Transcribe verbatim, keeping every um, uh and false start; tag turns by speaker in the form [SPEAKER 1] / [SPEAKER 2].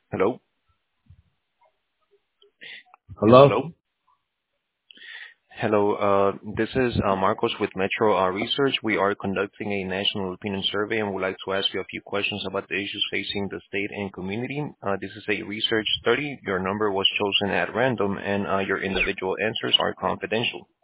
[SPEAKER 1] Hello? Yes,
[SPEAKER 2] Hello?
[SPEAKER 1] hello. Hello, uh, this is uh, Marcos with Metro uh, Research. We are conducting a national opinion survey and would like to ask you a few questions about the issues facing the state and community. Uh, this is a research study. Your number was chosen at random and uh, your individual answers are confidential.